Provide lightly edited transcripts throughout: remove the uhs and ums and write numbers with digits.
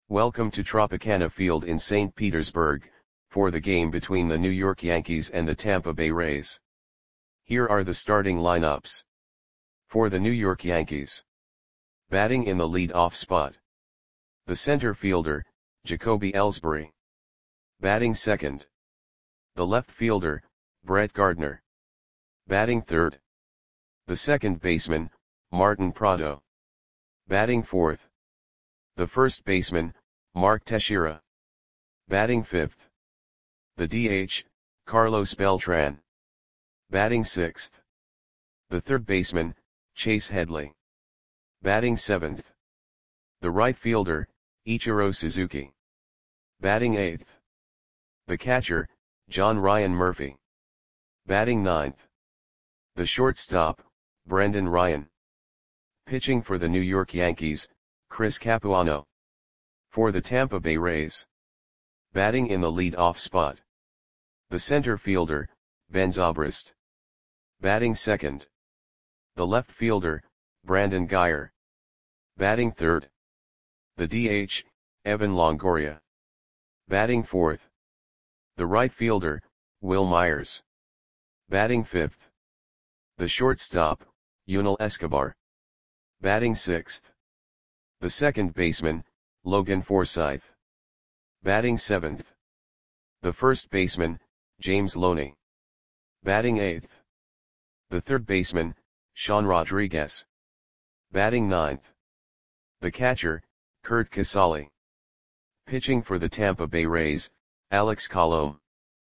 Welcome to Tropicana Field in St. Petersburg, for the game between the New York Yankees and the Tampa Bay Rays. Here are the starting lineups. For the New York Yankees. Batting in the lead-off spot. The center fielder, Jacoby Ellsbury. Batting second. The left fielder, Brett Gardner. Batting third. The second baseman, Martin Prado. Batting fourth. The first baseman, Mark Teixeira. Batting fifth. The DH, Carlos Beltran. Batting sixth. The third baseman, Chase Headley. Batting seventh. The right fielder, Ichiro Suzuki. Batting eighth. The catcher, John Ryan Murphy. Batting ninth. The shortstop, Brendan Ryan. Pitching for the New York Yankees, Chris Capuano. For the Tampa Bay Rays. Batting in the lead-off spot. The center fielder, Ben Zobrist. Batting second. The left fielder, Brandon Guyer. Batting third. The DH, Evan Longoria. Batting fourth. The right fielder, Will Myers. Batting fifth. The shortstop, Yunel Escobar. Batting sixth. The second baseman, Logan Forsythe. Batting seventh. The first baseman, James Loney. Batting eighth. The third baseman, Sean Rodriguez. Batting ninth. The catcher, Curt Casali. Pitching for the Tampa Bay Rays, Alex Colomé.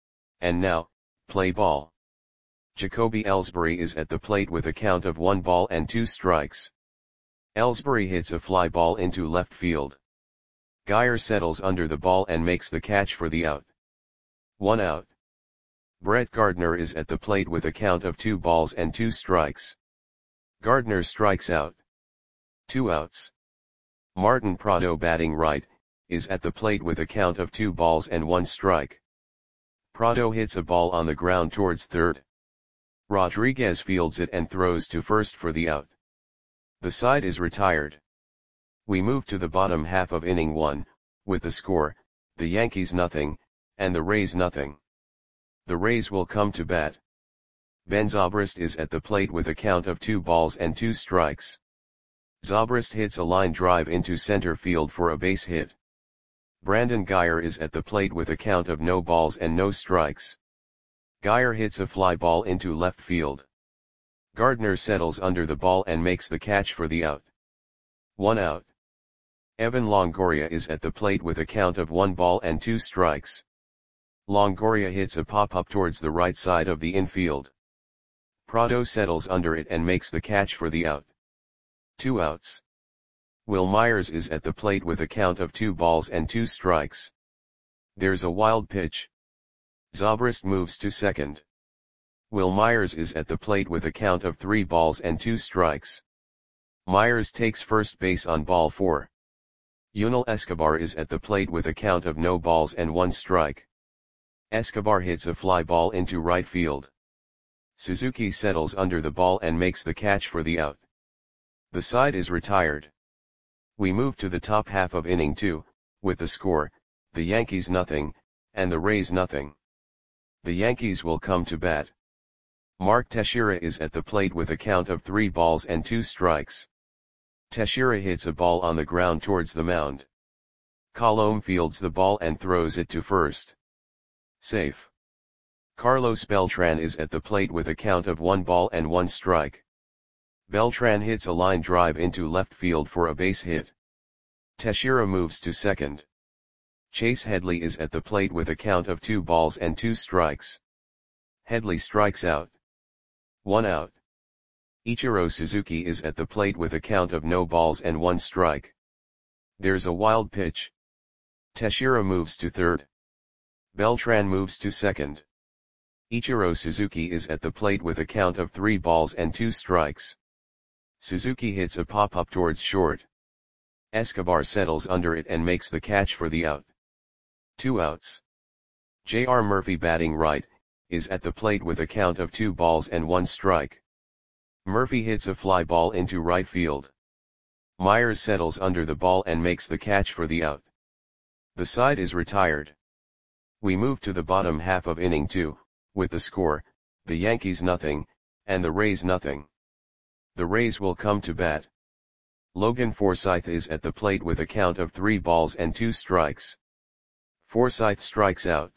And now, play ball. Jacoby Ellsbury is at the plate with a count of 1 ball and 2 strikes. Ellsbury hits a fly ball into left field. Guyer settles under the ball and makes the catch for the out. 1 out. Brett Gardner is at the plate with a count of 2 balls and 2 strikes. Gardner strikes out. 2 outs. Martin Prado, batting right, is at the plate with a count of 2 balls and 1 strike. Prado hits a ball on the ground towards third. Rodriguez fields it and throws to first for the out. The side is retired. We move to the bottom half of inning 1, with the score, the Yankees nothing, and the Rays nothing. The Rays will come to bat. Ben Zobrist is at the plate with a count of 2 balls and 2 strikes. Zobrist hits a line drive into center field for a base hit. Brandon Guyer is at the plate with a count of no balls and no strikes. Guyer hits a fly ball into left field. Gardner settles under the ball and makes the catch for the out. 1 out. Evan Longoria is at the plate with a count of 1 ball and 2 strikes. Longoria hits a pop-up towards the right side of the infield. Prado settles under it and makes the catch for the out. 2 outs. Will Myers is at the plate with a count of 2 balls and 2 strikes. There's a wild pitch. Zobrist moves to second. Will Myers is at the plate with a count of 3 balls and 2 strikes. Myers takes first base on ball 4. Yunel Escobar is at the plate with a count of no balls and 1 strike. Escobar hits a fly ball into right field. Suzuki settles under the ball and makes the catch for the out. The side is retired. We move to the top half of inning 2, with the score, the Yankees nothing, and the Rays nothing. The Yankees will come to bat. Mark Teixeira is at the plate with a count of 3 balls and 2 strikes. Teixeira hits a ball on the ground towards the mound. Colomé fields the ball and throws it to first. Safe. Carlos Beltran is at the plate with a count of 1 ball and 1 strike. Beltran hits a line drive into left field for a base hit. Teixeira moves to second. Chase Headley is at the plate with a count of 2 balls and 2 strikes. Headley strikes out. 1 out. Ichiro Suzuki is at the plate with a count of no balls and 1 strike. There's a wild pitch. Teixeira moves to third. Beltran moves to second. Ichiro Suzuki is at the plate with a count of 3 balls and 2 strikes. Suzuki hits a pop-up towards short. Escobar settles under it and makes the catch for the out. 2 outs. J.R. Murphy, batting right, is at the plate with a count of 2 balls and 1 strike. Murphy hits a fly ball into right field. Myers settles under the ball and makes the catch for the out. The side is retired. We move to the bottom half of inning 2, with the score, the Yankees nothing, and the Rays nothing. The Rays will come to bat. Logan Forsythe is at the plate with a count of 3 balls and 2 strikes. Forsythe strikes out.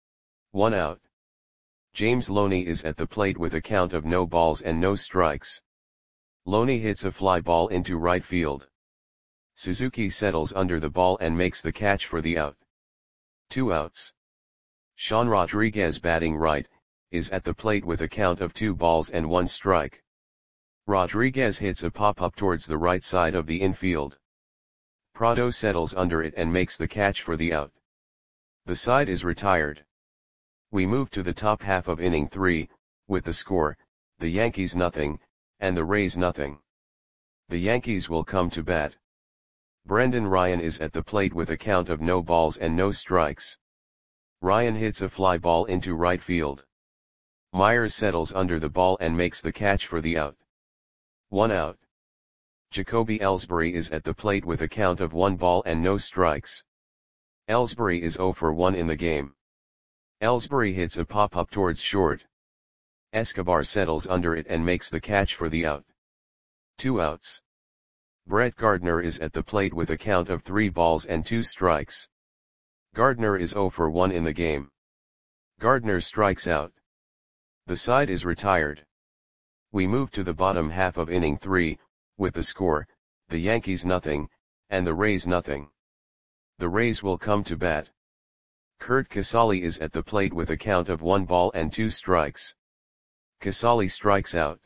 1 out. James Loney is at the plate with a count of no balls and no strikes. Loney hits a fly ball into right field. Suzuki settles under the ball and makes the catch for the out. 2 outs. Sean Rodriguez, batting right, is at the plate with a count of 2 balls and 1 strike. Rodriguez hits a pop-up towards the right side of the infield. Prado settles under it and makes the catch for the out. The side is retired. We move to the top half of inning 3, with the score, the Yankees nothing, and the Rays nothing. The Yankees will come to bat. Brendan Ryan is at the plate with a count of no balls and no strikes. Ryan hits a fly ball into right field. Myers settles under the ball and makes the catch for the out. 1 out. Jacoby Ellsbury is at the plate with a count of 1 ball and no strikes. Ellsbury is 0 for 1 in the game. Ellsbury hits a pop-up towards short. Escobar settles under it and makes the catch for the out. 2 outs. Brett Gardner is at the plate with a count of 3 balls and 2 strikes. Gardner is 0 for 1 in the game. Gardner strikes out. The side is retired. We move to the bottom half of inning 3, with the score, the Yankees nothing, and the Rays nothing. The Rays will come to bat. Curt Casali is at the plate with a count of 1 ball and 2 strikes. Casali strikes out.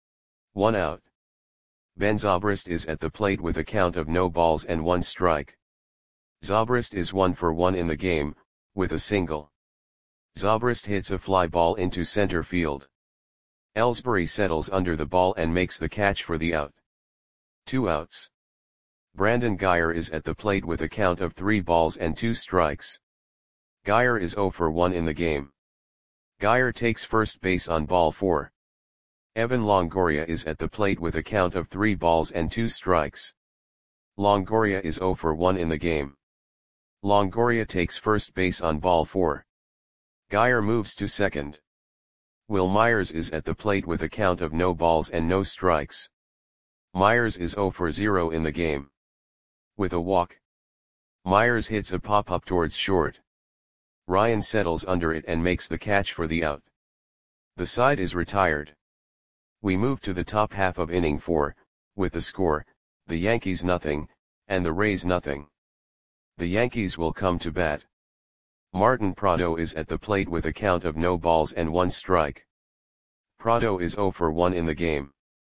1 out. Ben Zobrist is at the plate with a count of no balls and 1 strike. Zobrist is 1 for 1 in the game, with a single. Zobrist hits a fly ball into center field. Ellsbury settles under the ball and makes the catch for the out. 2 outs. Brandon Guyer is at the plate with a count of 3 balls and 2 strikes. Guyer is 0 for 1 in the game. Guyer takes first base on ball 4. Evan Longoria is at the plate with a count of 3 balls and 2 strikes. Longoria is 0 for 1 in the game. Longoria takes first base on ball 4. Guyer moves to second. Will Myers is at the plate with a count of no balls and no strikes. Myers is 0 for 0 in the game. With a walk. Myers hits a pop-up towards short. Ryan settles under it and makes the catch for the out. The side is retired. We move to the top half of inning 4, with the score, the Yankees nothing, and the Rays nothing. The Yankees will come to bat. Martin Prado is at the plate with a count of no balls and 1 strike. Prado is 0 for 1 in the game.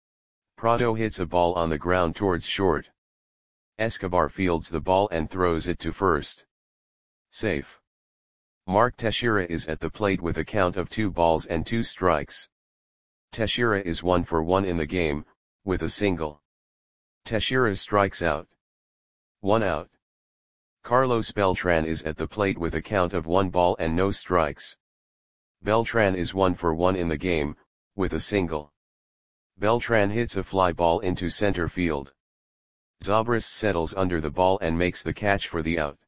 Prado hits a ball on the ground towards short. Escobar fields the ball and throws it to first. Safe. Mark Teixeira is at the plate with a count of 2 balls and 2 strikes. Teixeira is 1 for 1 in the game, with a single. Teixeira strikes out. 1 out. Carlos Beltran is at the plate with a count of 1 ball and no strikes. Beltran is 1 for 1 in the game, with a single. Beltran hits a fly ball into center field. Zobrist settles under the ball and makes the catch for the out.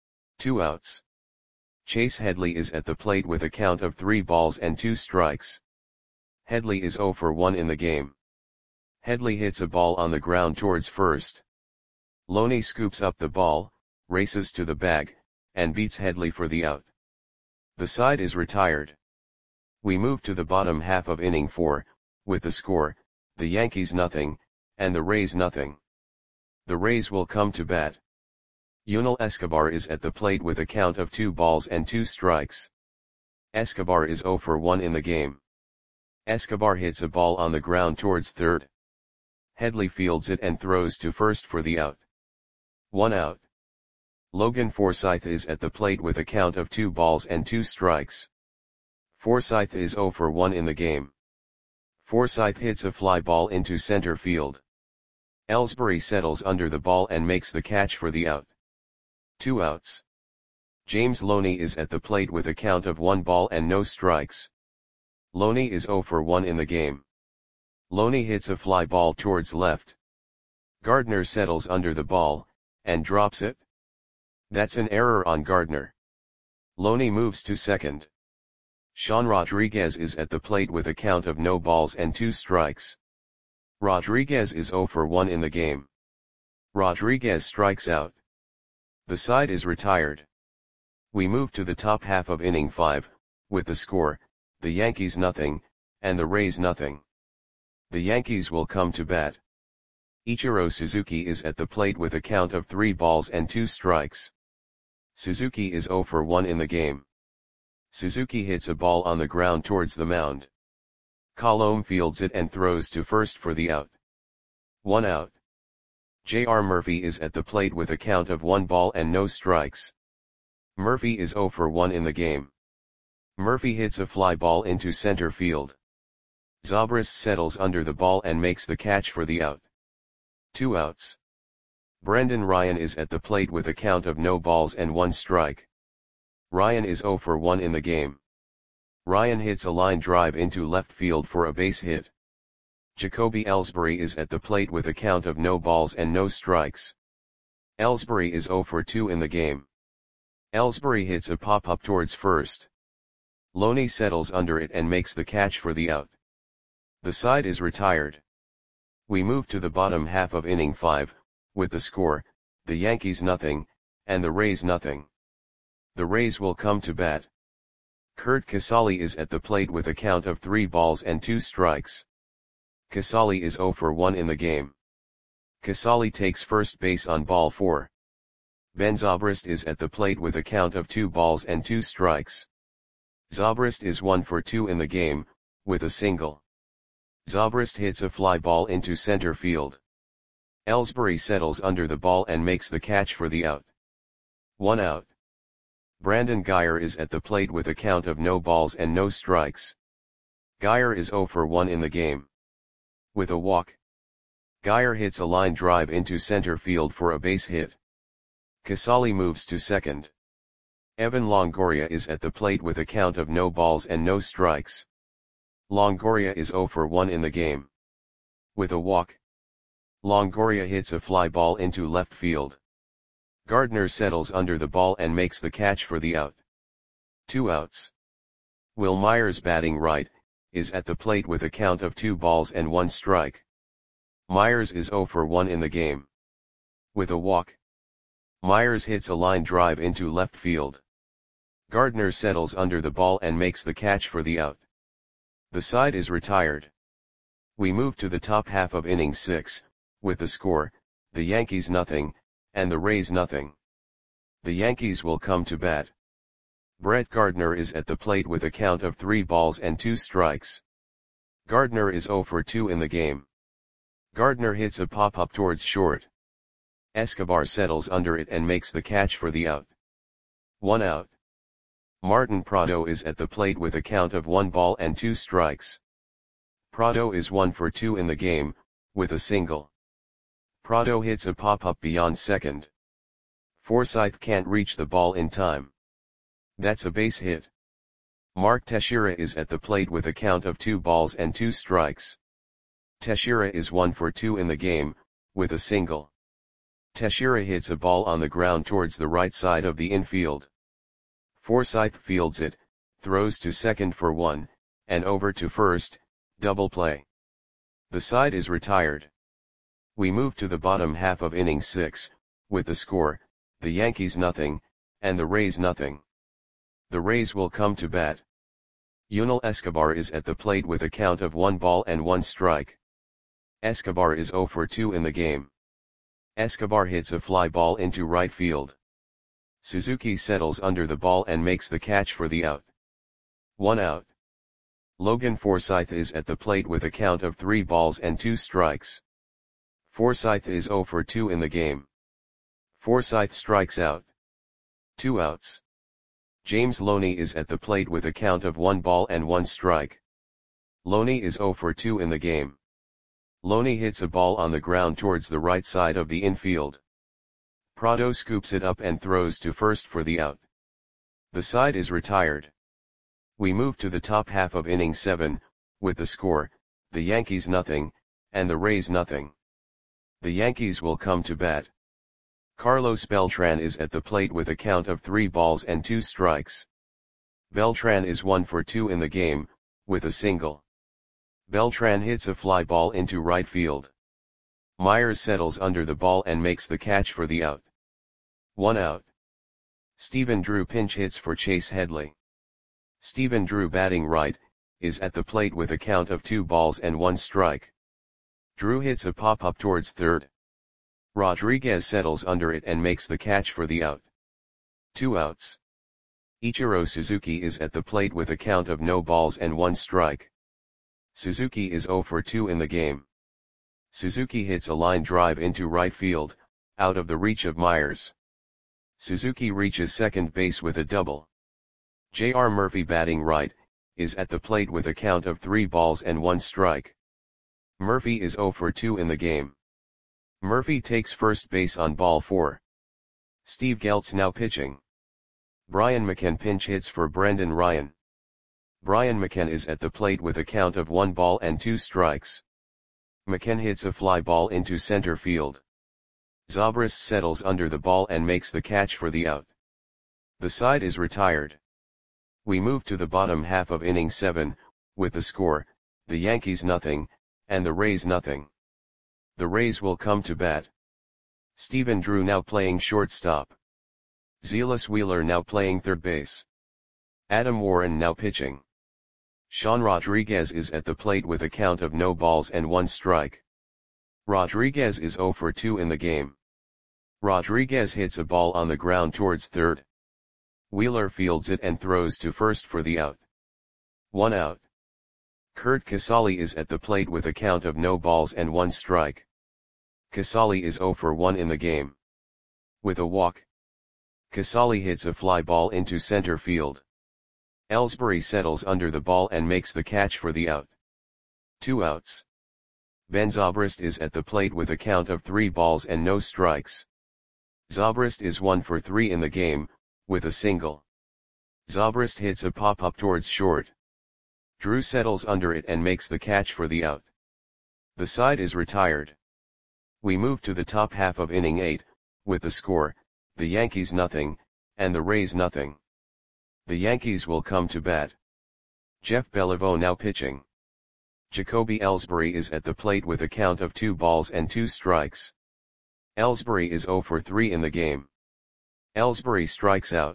2 outs. Chase Headley is at the plate with a count of 3 balls and 2 strikes. Headley is 0 for 1 in the game. Headley hits a ball on the ground towards first. Loney scoops up the ball, races to the bag, and beats Headley for the out. The side is retired. We move to the bottom half of inning 4, with the score, the Yankees nothing, and the Rays nothing. The Rays will come to bat. Yunel Escobar is at the plate with a count of 2 balls and 2 strikes. Escobar is 0 for 1 in the game. Escobar hits a ball on the ground towards third. Headley fields it and throws to first for the out. 1 out. Logan Forsythe is at the plate with a count of 2 balls and 2 strikes. Forsythe is 0 for 1 in the game. Forsythe hits a fly ball into center field. Ellsbury settles under the ball and makes the catch for the out. 2 outs. James Loney is at the plate with a count of 1 ball and no strikes. Loney is 0 for 1 in the game. Loney hits a fly ball towards left. Gardner settles under the ball, and drops it. That's an error on Gardner. Loney moves to second. Sean Rodriguez is at the plate with a count of no balls and 2 strikes. Rodriguez is 0 for 1 in the game. Rodriguez strikes out. The side is retired. We move to the top half of inning 5, with the score, the Yankees nothing, and the Rays nothing. The Yankees will come to bat. Ichiro Suzuki is at the plate with a count of 3 balls and 2 strikes. Suzuki is 0 for 1 in the game. Suzuki hits a ball on the ground towards the mound. Colomé fields it and throws to first for the out. 1 out. J.R. Murphy is at the plate with a count of 1 ball and no strikes. Murphy is 0 for 1 in the game. Murphy hits a fly ball into center field. Zobrist settles under the ball and makes the catch for the out. 2 outs. Brendan Ryan is at the plate with a count of no balls and 1 strike. Ryan is 0 for 1 in the game. Ryan hits a line drive into left field for a base hit. Jacoby Ellsbury is at the plate with a count of no balls and no strikes. Ellsbury is 0 for 2 in the game. Ellsbury hits a pop-up towards first. Loney settles under it and makes the catch for the out. The side is retired. We move to the bottom half of inning 5, with the score, the Yankees nothing, and the Rays nothing. The Rays will come to bat. Curt Casali is at the plate with a count of 3 balls and 2 strikes. Casali is 0 for 1 in the game. Casali takes first base on ball 4. Ben Zobrist is at the plate with a count of 2 balls and 2 strikes. Zobrist is 1 for 2 in the game, with a single. Zobrist hits a fly ball into center field. Ellsbury settles under the ball and makes the catch for the out. 1 out. Brandon Guyer is at the plate with a count of no balls and no strikes. Guyer is 0 for 1 in the game. With a walk. Guyer hits a line drive into center field for a base hit. Casali moves to second. Evan Longoria is at the plate with a count of no balls and no strikes. Longoria is 0 for 1 in the game. With a walk. Longoria hits a fly ball into left field. Gardner settles under the ball and makes the catch for the out. 2 outs. Wil Myers, batting right, is at the plate with a count of 2 balls and 1 strike. Myers is 0 for 1 in the game. With a walk. Myers hits a line drive into left field. Gardner settles under the ball and makes the catch for the out. The side is retired. We move to the top half of inning 6, with the score, the Yankees nothing, and the Rays nothing. The Yankees will come to bat. Brett Gardner is at the plate with a count of 3 balls and 2 strikes. Gardner is 0 for 2 in the game. Gardner hits a pop-up towards short. Escobar settles under it and makes the catch for the out. 1 out. Martin Prado is at the plate with a count of 1 ball and 2 strikes. Prado is 1 for 2 in the game, with a single. Prado hits a pop-up beyond second. Forsythe can't reach the ball in time. That's a base hit. Mark Teixeira is at the plate with a count of 2 balls and 2 strikes. Teixeira is 1 for 2 in the game, with a single. Teixeira hits a ball on the ground towards the right side of the infield. Forsythe fields it, throws to second for 1, and over to first, double play. The side is retired. We move to the bottom half of inning 6, with the score, the Yankees nothing, and the Rays nothing. The Rays will come to bat. Yunel Escobar is at the plate with a count of 1 ball and 1 strike. Escobar is 0 for 2 in the game. Escobar hits a fly ball into right field. Suzuki settles under the ball and makes the catch for the out. 1 out. Logan Forsythe is at the plate with a count of 3 balls and 2 strikes. Forsythe is 0 for 2 in the game. Forsythe strikes out. 2 outs. James Loney is at the plate with a count of 1 ball and 1 strike. Loney is 0 for 2 in the game. Loney hits a ball on the ground towards the right side of the infield. Prado scoops it up and throws to first for the out. The side is retired. We move to the top half of inning 7, with the score, the Yankees nothing, and the Rays nothing. The Yankees will come to bat. Carlos Beltran is at the plate with a count of 3 balls and 2 strikes. Beltran is 1 for 2 in the game, with a single. Beltran hits a fly ball into right field. Myers settles under the ball and makes the catch for the out. 1 out. Stephen Drew pinch hits for Chase Headley. Stephen Drew, batting right, is at the plate with a count of 2 balls and 1 strike. Drew hits a pop-up towards third. Rodriguez settles under it and makes the catch for the out. 2 outs. Ichiro Suzuki is at the plate with a count of no balls and 1 strike. Suzuki is 0 for 2 in the game. Suzuki hits a line drive into right field, out of the reach of Myers. Suzuki reaches second base with a double. J.R. Murphy, batting right, is at the plate with a count of 3 balls and 1 strike. Murphy is 0 for 2 in the game. Murphy takes first base on ball 4. Steve Geltz now pitching. Brian McCann pinch hits for Brendan Ryan. Brian McCann is at the plate with a count of 1 ball and 2 strikes. McCann hits a fly ball into center field. Zobrist settles under the ball and makes the catch for the out. The side is retired. We move to the bottom half of inning 7, with the score, the Yankees nothing, and the Rays nothing. The Rays will come to bat. Stephen Drew now playing shortstop. Zealous Wheeler now playing third base. Adam Warren now pitching. Sean Rodriguez is at the plate with a count of no balls and 1 strike. Rodriguez is 0 for 2 in the game. Rodriguez hits a ball on the ground towards third. Wheeler fields it and throws to first for the out. 1 out. Curt Casali is at the plate with a count of no balls and 1 strike. Casali is 0 for 1 in the game. With a walk, Casali hits a fly ball into center field. Ellsbury settles under the ball and makes the catch for the out. 2 outs. Ben Zobrist is at the plate with a count of 3 balls and no strikes. Zobrist is 1 for 3 in the game, with a single. Zobrist hits a pop-up towards short. Drew settles under it and makes the catch for the out. The side is retired. We move to the top half of inning 8, with the score, the Yankees nothing, and the Rays nothing. The Yankees will come to bat. Jeff Beliveau now pitching. Jacoby Ellsbury is at the plate with a count of 2 balls and 2 strikes. Ellsbury is 0 for 3 in the game. Ellsbury strikes out.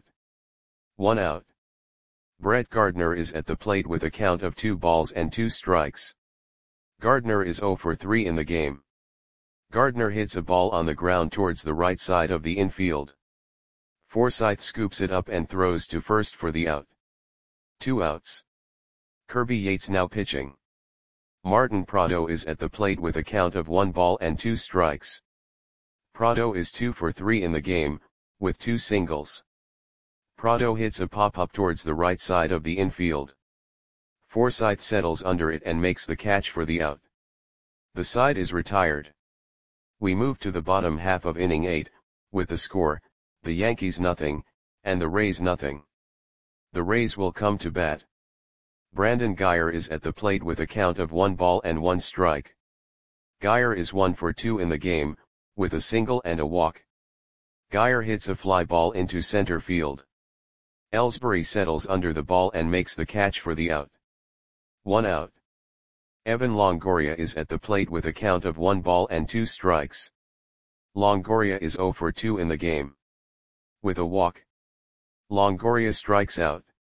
1 out. Brett Gardner is at the plate with a count of 2 balls and 2 strikes. Gardner is 0 for 3 in the game. Gardner hits a ball on the ground towards the right side of the infield. Forsythe scoops it up and throws to first for the out. 2 outs. Kirby Yates now pitching. Martin Prado is at the plate with a count of 1 ball and 2 strikes. Prado is 2 for 3 in the game, with 2 singles. Prado hits a pop-up towards the right side of the infield. Forsythe settles under it and makes the catch for the out. The side is retired. We move to the bottom half of inning 8, with the score, the Yankees nothing, and the Rays nothing. The Rays will come to bat. Brandon Guyer is at the plate with a count of 1 ball and 1 strike. Guyer is 1 for 2 in the game, with a single and a walk. Guyer hits a fly ball into center field. Ellsbury settles under the ball and makes the catch for the out. 1 out. Evan Longoria is at the plate with a count of 1 ball and 2 strikes. Longoria is 0 for 2 in the game. With a walk, Longoria strikes out.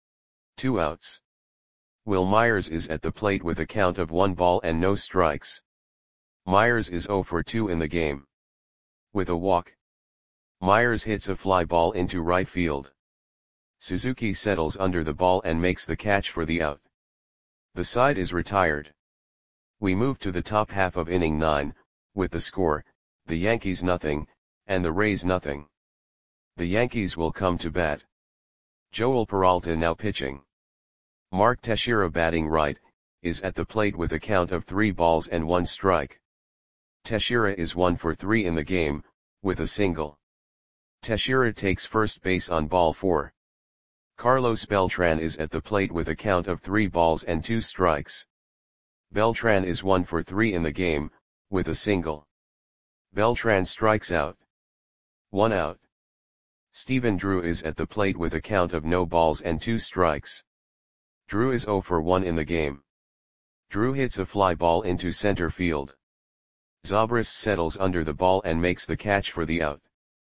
2 outs. Will Myers is at the plate with a count of 1 ball and no strikes. Myers is 0 for 2 in the game. With a walk, Myers hits a fly ball into right field. Suzuki settles under the ball and makes the catch for the out. The side is retired. We move to the top half of inning 9, with the score, the Yankees nothing, and the Rays nothing. The Yankees will come to bat. Joel Peralta now pitching. Mark Teixeira, batting right, is at the plate with a count of 3 balls and 1 strike. Teixeira is 1 for 3 in the game, with a single. Teixeira takes first base on ball 4. Carlos Beltran is at the plate with a count of 3 balls and 2 strikes. Beltran is 1 for 3 in the game, with a single. Beltran strikes out. 1 out. Stephen Drew is at the plate with a count of no balls and 2 strikes. Drew is 0 for 1 in the game. Drew hits a fly ball into center field. Zobrist settles under the ball and makes the catch for the out.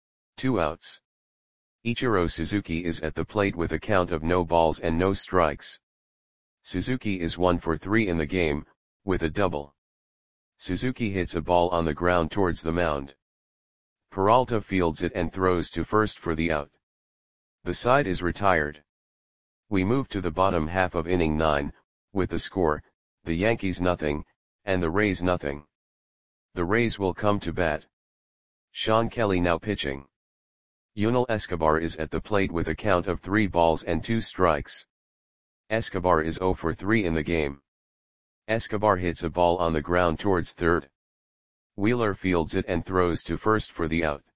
2 outs. Ichiro Suzuki is at the plate with a count of no balls and no strikes. Suzuki is 1 for 3 in the game, with a double. Suzuki hits a ball on the ground towards the mound. Peralta fields it and throws to first for the out. The side is retired. We move to the bottom half of inning 9, with the score, the Yankees nothing, and the Rays nothing. The Rays will come to bat. Sean Kelly now pitching. Yunel Escobar is at the plate with a count of 3 balls and 2 strikes. Escobar is 0 for 3 in the game. Escobar hits a ball on the ground towards third. Wheeler fields it and throws to first for the out.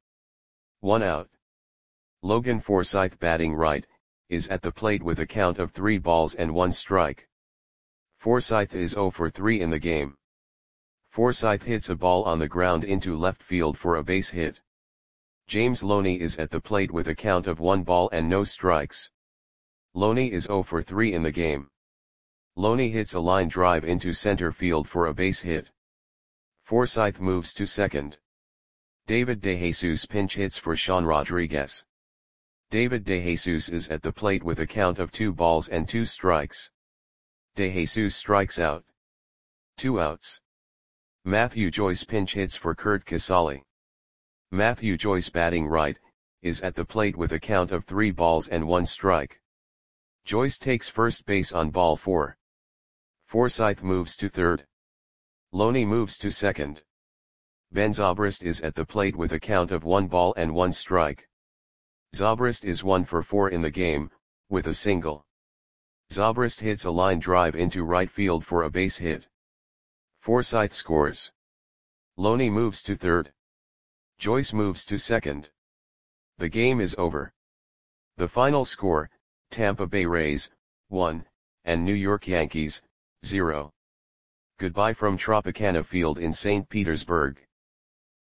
1 out. Logan Forsythe batting right, is at the plate with a count of 3 balls and 1 strike. Forsythe is 0 for 3 in the game. Forsythe hits a ball on the ground into left field for a base hit. James Loney is at the plate with a count of 1 ball and no strikes. Loney is 0 for 3 in the game. Loney hits a line drive into center field for a base hit. Forsythe moves to second. David DeJesus pinch hits for Sean Rodriguez. David DeJesus is at the plate with a count of 2 balls and 2 strikes. DeJesus strikes out. 2 outs. Matthew Joyce pinch hits for Curt Casali. Matthew Joyce batting right, is at the plate with a count of 3 balls and 1 strike. Joyce takes first base on ball 4. Forsythe moves to third. Loney moves to second. Ben Zobrist is at the plate with a count of 1 ball and 1 strike. Zobrist is 1 for 4 in the game, with a single. Zobrist hits a line drive into right field for a base hit. Forsythe scores. Loney moves to third. Joyce moves to second. The game is over. The final score, Tampa Bay Rays, 1, and New York Yankees, 0. Goodbye from Tropicana Field in St. Petersburg.